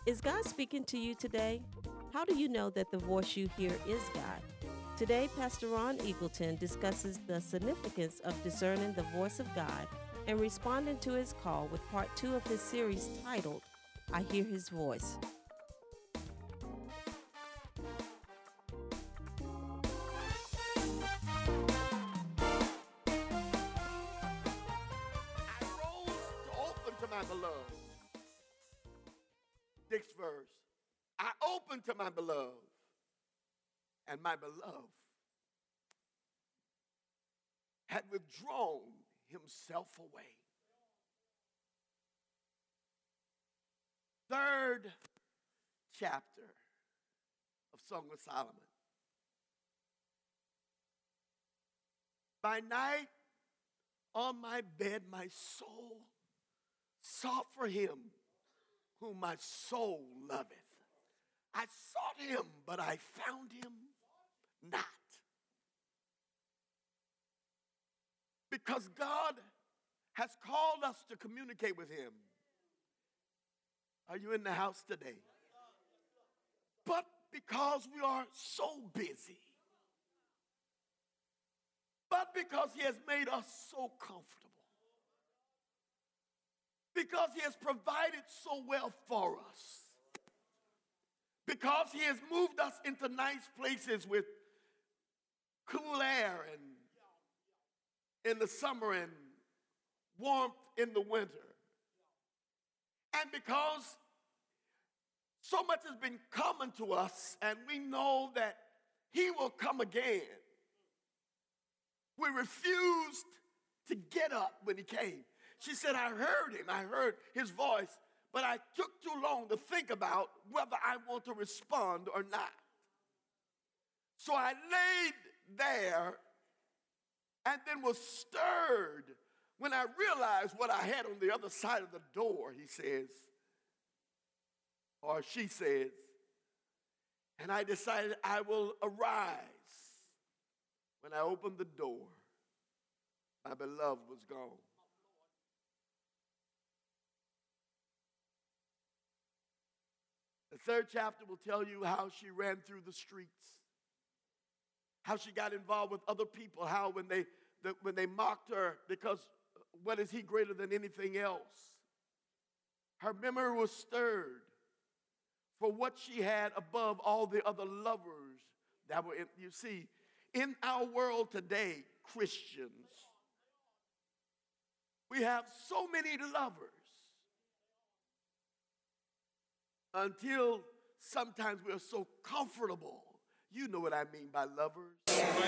Is God speaking to you today? How do you know that the voice you hear is God? Today, Pastor Ron Eagleton discusses the significance of discerning the voice of God and responding to his call with part 2 of his series titled, I Hear His Voice. I rose to open to my beloved. Sixth verse. I opened to my beloved, and my beloved had withdrawn himself away. Third chapter of Song of Solomon. By night on my bed, my soul sought for him whom my soul loveth. I sought him, but I found him not. Because God has called us to communicate with him. Are you in the house today? But because we are so busy, but because he has made us so comfortable, because he has provided so well for us, because he has moved us into nice places with cool air and in the summer and warmth in the winter, and because so much has been coming to us and we know that he will come again, we refused to get up when he came. She said, I heard him, I heard his voice, but I took too long to think about whether I want to respond or not. So I laid there and then was stirred when I realized what I had on the other side of the door, he says, or she says, and I decided I will arise. When I opened the door, my beloved was gone. The third chapter will tell you how she ran through the streets, how she got involved with other people, how when they mocked her because what is he greater than anything else? Her memory was stirred for what she had above all the other lovers that were in. You see, in our world today, Christians, we have so many lovers until sometimes we are so comfortable. You know what I mean by lovers.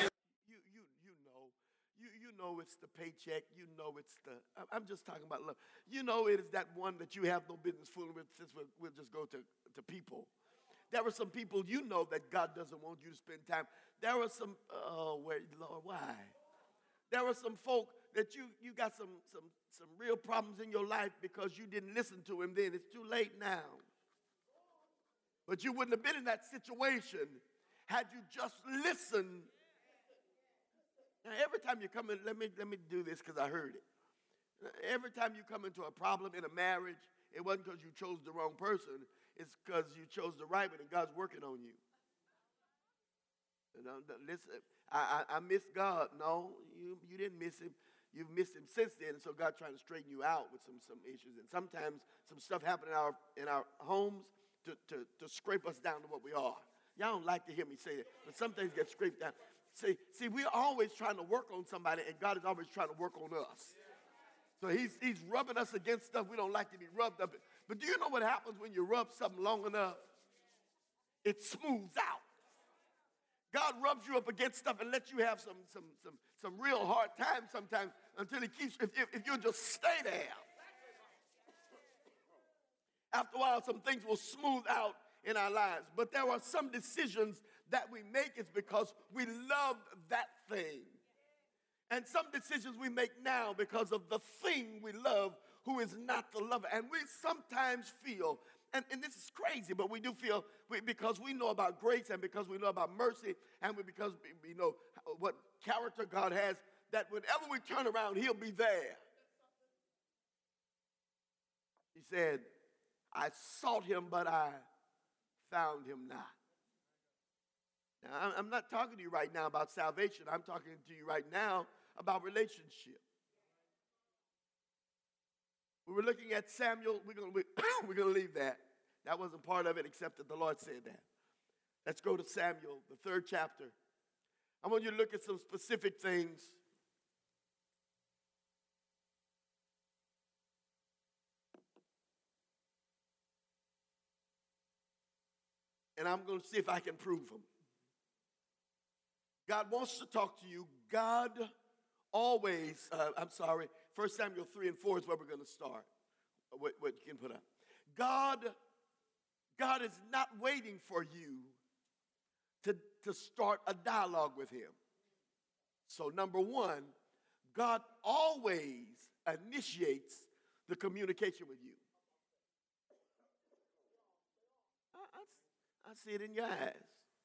You know it's the paycheck. You know it's the, I'm just talking about love. You know it is that one that you have no business fooling with, since we'll just go to people. There are some people you know that God doesn't want you to spend time. There are some, Lord, why? There are some folk that you got some real problems in your life because you didn't listen to him then. It's too late now. But you wouldn't have been in that situation had you just listened. Now, every time you come in, let me do this because I heard it. Every time you come into a problem in a marriage, it wasn't because you chose the wrong person. It's because you chose the right one and God's working on you. Listen, I miss God. No, you didn't miss him. You've missed him since then, and so God's trying to straighten you out with some issues. And sometimes some stuff happens in our homes to scrape us down to what we are. Y'all don't like to hear me say that, but some things get scraped down. See, we're always trying to work on somebody, and God is always trying to work on us. So he's rubbing us against stuff we don't like to be rubbed up. But do you know what happens when you rub something long enough? It smooths out. God rubs you up against stuff and lets you have some real hard times sometimes until he keeps, if you'll just stay there. After a while, some things will smooth out in our lives. But there are some decisions that we make is because we love that thing. And some decisions we make now because of the thing we love who is not the lover. And we sometimes feel, and this is crazy, but we do feel, because we know about grace and because we know about mercy and because we know what character God has, that whenever we turn around, he'll be there. He said, I sought him, but I found him not. Now, I'm not talking to you right now about salvation. I'm talking to you right now about relationship. We were looking at Samuel. We're going to leave that. That wasn't part of it, except that the Lord said that. Let's go to Samuel, the 3rd chapter. I want you to look at some specific things. And I'm going to see if I can prove them. God wants to talk to you. God always, 1 Samuel 3 and 4 is where we're going to start. What you can put up. God is not waiting for you to start a dialogue with him. So number one, God always initiates the communication with you. I see it in your eyes.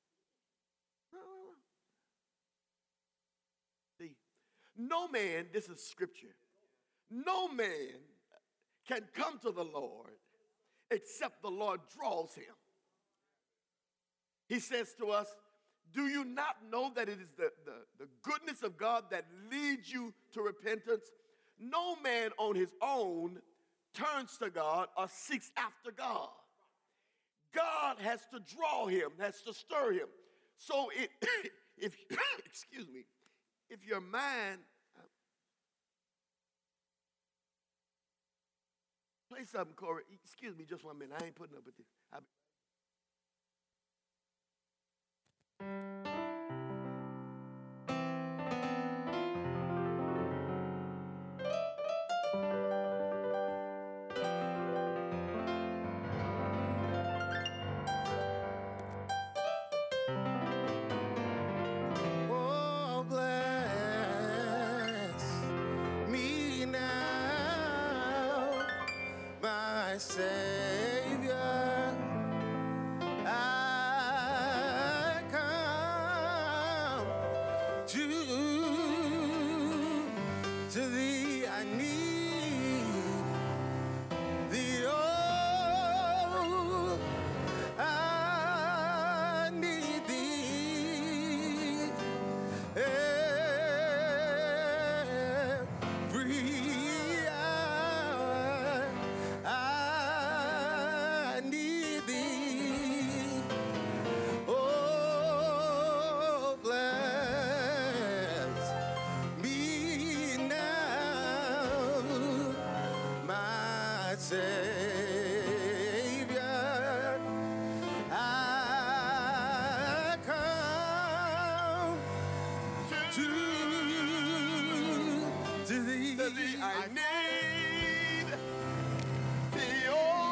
See, no man, this is scripture, no man can come to the Lord except the Lord draws him. He says to us, do you not know that it is the goodness of God that leads you to repentance? No man on his own turns to God or seeks after God. God has to draw him, has to stir him. So if excuse me, if your mind, play something, Corey. Excuse me just 1 minute. I ain't putting up with this. Oh, bless me now, my Savior. I come to thee. I need thee. Oh, I need thee every hour. I need thee. Oh, bless me now, my Savior. I come to thee. I need thee,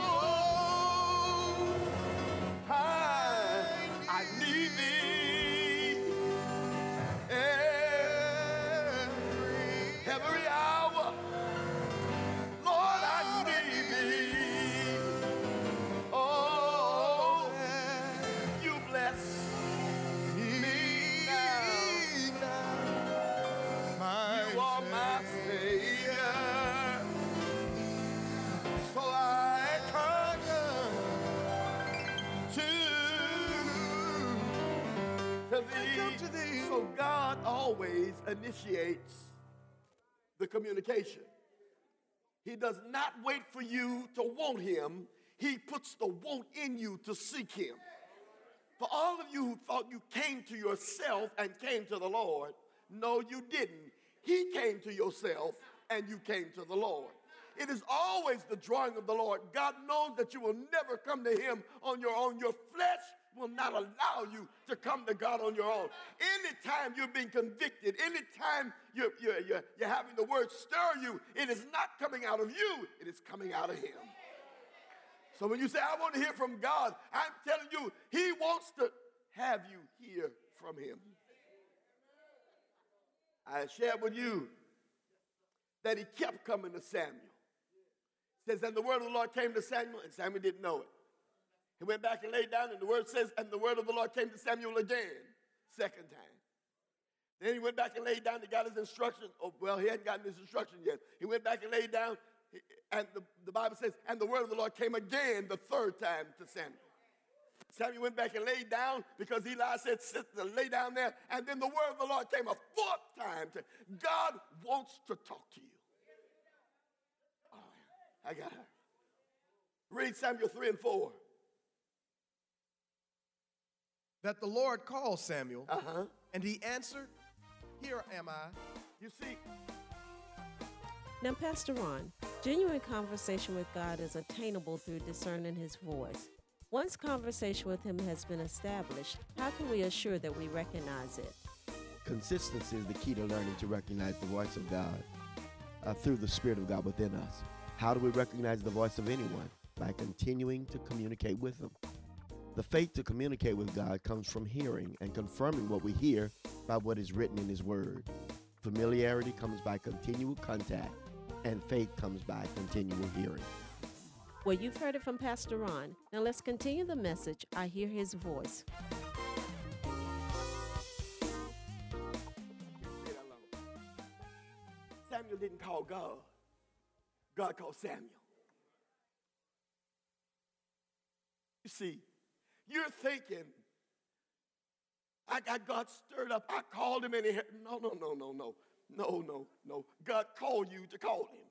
oh, I need thee every hour. Lord, I need thee. Oh, you bless me now. You are my Savior. So I come to thee. So God always initiates the communication. He does not wait for you to want him. He puts the want in you to seek him. For all of you who thought you came to yourself and came to the Lord, no, you didn't. He came to yourself and you came to the Lord. It is always the drawing of the Lord. God knows that you will never come to him on your own. Your flesh will not allow you to come to God on your own. Anytime you're being convicted, anytime you're having the word stir you, it is not coming out of you, it is coming out of him. So when you say, I want to hear from God, I'm telling you, he wants to have you hear from him. I shared with you that he kept coming to Samuel. It says, and the word of the Lord came to Samuel, and Samuel didn't know it. He went back and laid down, and the word says, and the word of the Lord came to Samuel again, second time. Then he went back and laid down, he got his instructions. Oh, well, he hadn't gotten his instructions yet. He went back and laid down, And the Bible says, and the word of the Lord came again the third time to Samuel. Samuel went back and laid down because Eli said, lay down there. And then the word of the Lord came a fourth time. God wants to talk to you. Oh, I got her. Read Samuel 3 and 4. That the Lord called Samuel, and he answered, "Here am I." You see, Now, Pastor Ron, genuine conversation with God is attainable through discerning his voice. Once conversation with him has been established, how can we assure that we recognize it? Consistency is the key to learning to recognize the voice of God through the Spirit of God within us. How do we recognize the voice of anyone? By continuing to communicate with him. The faith to communicate with God comes from hearing and confirming what we hear by what is written in his word. Familiarity comes by continual contact, and faith comes by continual hearing. Well, you've heard it from Pastor Ron. Now let's continue the message. I hear his voice. Samuel didn't call God. God called Samuel. You see, you're thinking, I got God stirred up. I called him and he no. God called you to call him.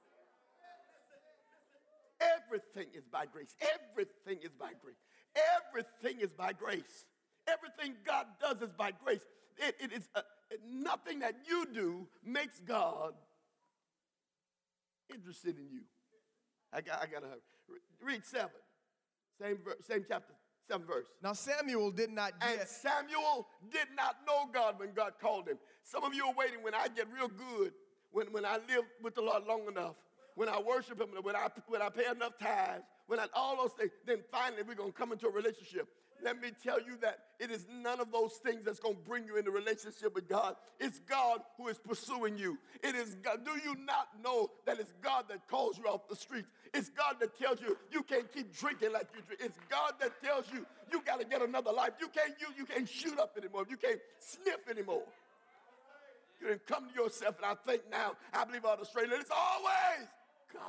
Everything is by grace. Everything is by grace. Everything is by grace. Everything God does is by grace. It is nothing that you do makes God interested in you. I got to read 7. Same chapter, 7 verse. Now Samuel did not And yet. Samuel did not know God when God called him. Some of you are waiting when I get real good, when I live with the Lord long enough, when I worship him, when I pay enough tithes, all those things, then finally we're going to come into a relationship. Let me tell you that it is none of those things that's going to bring you into a relationship with God. It's God who is pursuing you. It is God. Do you not know that it's God that calls you off the street? It's God that tells you you can't keep drinking like you drink. It's God that tells you you got to get another life. You can't shoot up anymore. You can't sniff anymore. You didn't come to yourself and I think now, I believe all the straight. It's always God.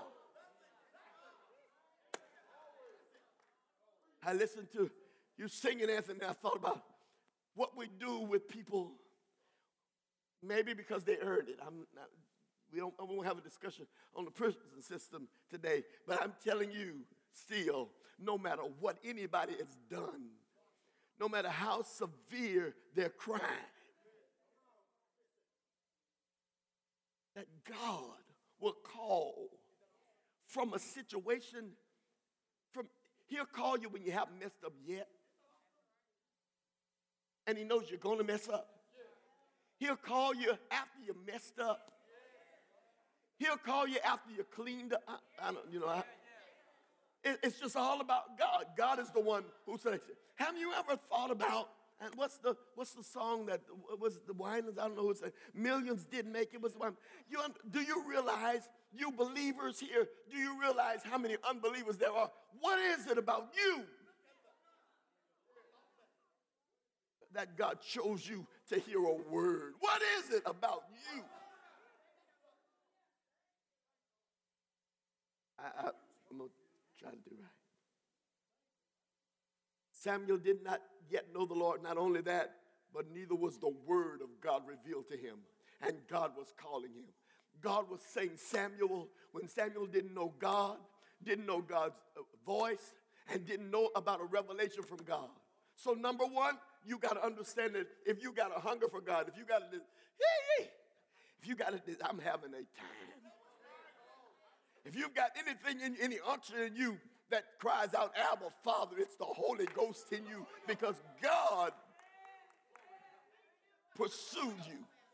I listened to you singing, Anthony, I thought about what we do with people, maybe because they earned it. We won't have a discussion on the prison system today, but I'm telling you still, no matter what anybody has done, no matter how severe their crime, that God will call from a situation, he'll call you when you haven't messed up yet. And he knows you're going to mess up. He'll call you after you messed up. He'll call you after you cleaned up. It's just all about God. God is the one who says, have you ever thought about, and what's the song that was the Winans? I don't know who said, millions didn't make it. Was one. Do you realize, you believers here, do you realize how many unbelievers there are? What is it about you that God chose you to hear a word? What is it about you? I'm going to try to do right. Samuel did not yet know the Lord. Not only that, but neither was the word of God revealed to him. And God was calling him. God was saying, Samuel, when Samuel didn't know God, didn't know God's voice, and didn't know about a revelation from God. So number one, you got to understand that if you got a hunger for God, if you got I'm having a time. If you've got anything, any unction in you that cries out, Abba, Father, it's the Holy Ghost in you because God pursued you.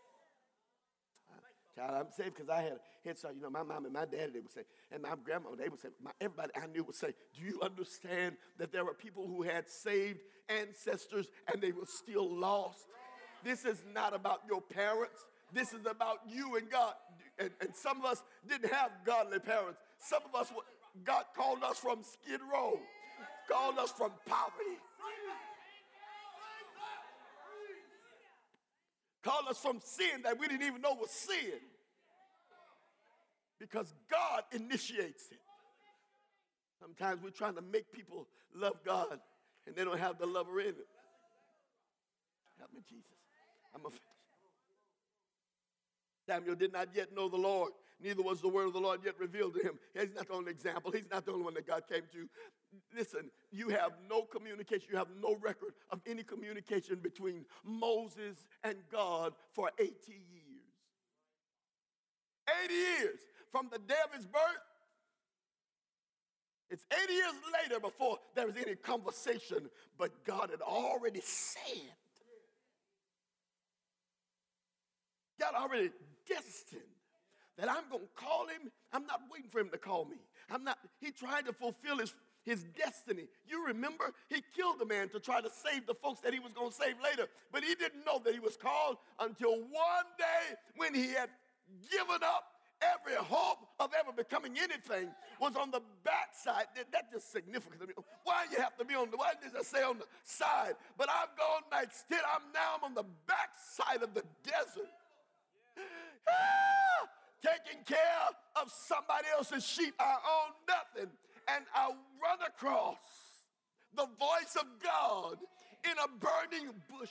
Child, I'm saved because I had a head start. My mom and my dad, they would say, and my grandma, they would say, everybody I knew would say, do you understand that there are people who had saved ancestors and they were still lost? This is not about your parents. This is about you and God. And some of us didn't have godly parents. Some of us, God called us from Skid Row, called us from poverty, called us from sin that we didn't even know was sin. because God initiates it. Sometimes we're trying to make people love God and they don't have the lover in it. Help me, Jesus. I'm a Samuel did not yet know the Lord, neither was the word of the Lord yet revealed to him. He's not the only example. He's not the only one that God came to. Listen, you have no communication. You have no record of any communication between Moses and God for 80 years. 80 years from the day of his birth. It's 80 years later before there was any conversation, but God had already said. God already destined that I'm going to call him. I'm not waiting for him to call me. He tried to fulfill his destiny. You remember, he killed the man to try to save the folks that he was going to save later. But he didn't know that he was called until one day when he had given up every hope of ever becoming anything was on the backside. That's just significant to me. Why you have to be why does it say on the side? But I've gone back, still I'm on the backside of the desert. Taking care of somebody else's sheep. I own nothing. And I run across the voice of God in a burning bush.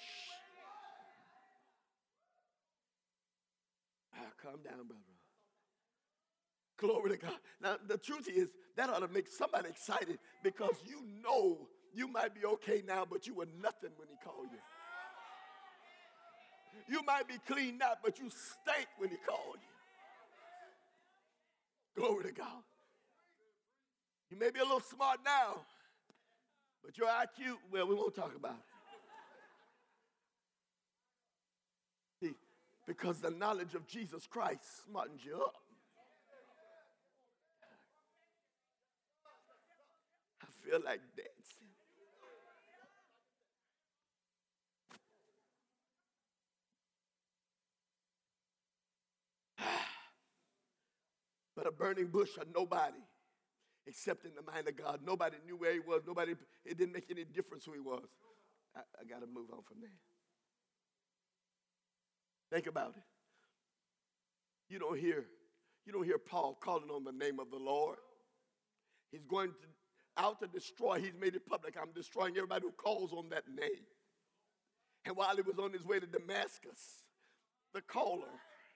Calm down, brother. Glory to God. Now, the truth is, that ought to make somebody excited because you know you might be okay now, but you were nothing when he called you. You might be clean now, but you stank when he called you. Glory to God. You may be a little smart now, but your IQ, well, we won't talk about it. See, because the knowledge of Jesus Christ smartens you up. I feel like dancing. But a burning bush of nobody, except in the mind of God. Nobody knew where he was. It didn't make any difference who he was. I got to move on from there. Think about it. You don't hear Paul calling on the name of the Lord. He's going out to destroy. He's made it public. I'm destroying everybody who calls on that name. And while he was on his way to Damascus, the caller,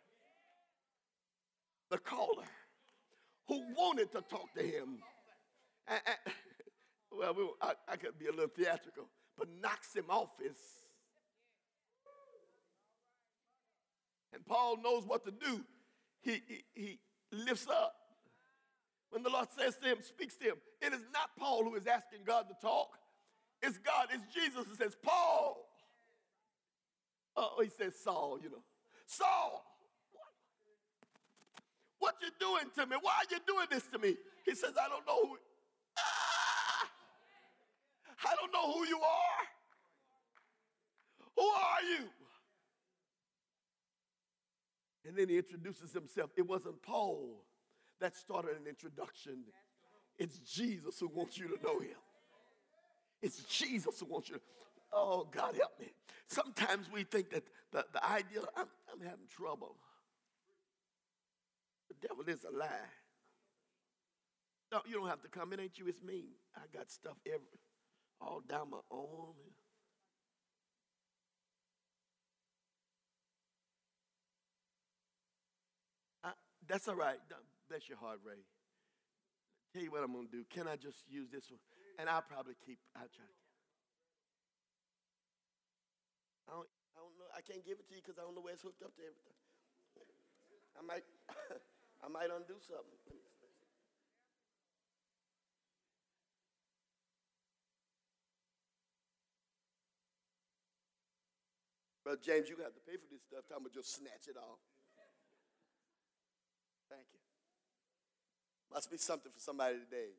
who wanted to talk to him, I could be a little theatrical, but knocks him off his. And Paul knows what to do. He lifts up. When the Lord says to him, speaks to him, it is not Paul who is asking God to talk. It's God, it's Jesus who says, Paul. Oh, he says Saul, Saul, what you doing to me? Why are you doing this to me? He says, I don't know I don't know who you are. Who are you? And then he introduces himself. It wasn't Paul that started an introduction. It's Jesus who wants you to know him. It's Jesus who wants you to. Oh, God help me. Sometimes we think that the idea, I'm having trouble. The devil is a lie. No, you don't have to come. It ain't you, it's me. I got stuff all down my arm. That's all right. Bless your heart, Ray. Tell you what I'm going to do. Can I just use this one? And I'll try to get. I don't know. I can't give it to you because I don't know where it's hooked up to everything. I might undo something. Brother James, you have to pay for this stuff. I'm going to just snatch it off. Thank you. Must be something for somebody today.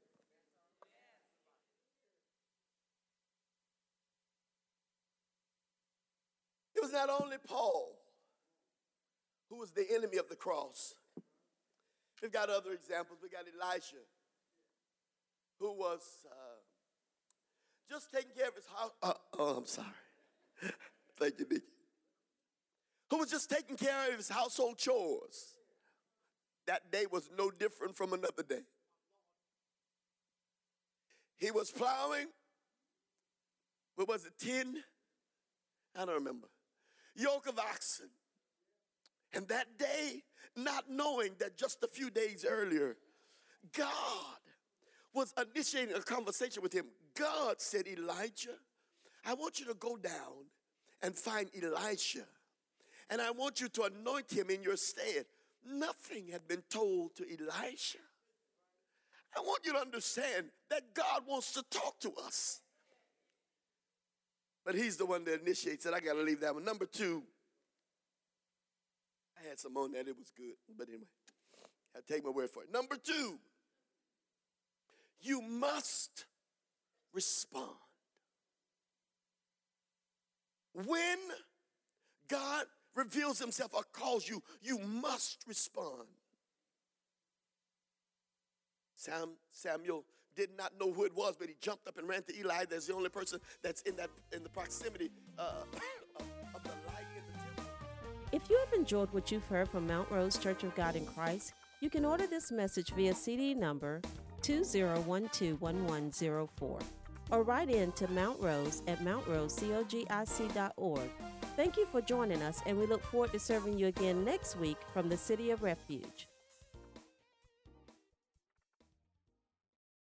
It was not only Paul who was the enemy of the cross. We've got other examples. We got Elisha, who was just taking care of his house. I'm sorry. Thank you, Nikki. Who was just taking care of his household chores. that day was no different from another day. He was plowing, what was it, 10? I don't remember. Yoke of oxen. And that day, not knowing that just a few days earlier, God was initiating a conversation with him. God said, Elijah, I want you to go down and find Elisha. And I want you to anoint him in your stead. Nothing had been told to Elisha. I want you to understand that God wants to talk to us. But he's the one that initiates it. I got to leave that one. Number 2. I had some on that. It was good. But anyway, I'll take my word for it. Number 2. You must respond. When God reveals himself or calls you, you must respond. Samuel did not know who it was, but he jumped up and ran to Eli. That's the only person that's in the proximity of the light in the temple. If you have enjoyed what you've heard from Mount Rose Church of God in Christ, you can order this message via CD number 20121104 or write in to Mount Rose at mountrosecogic.org. Thank you for joining us, and we look forward to serving you again next week from the City of Refuge.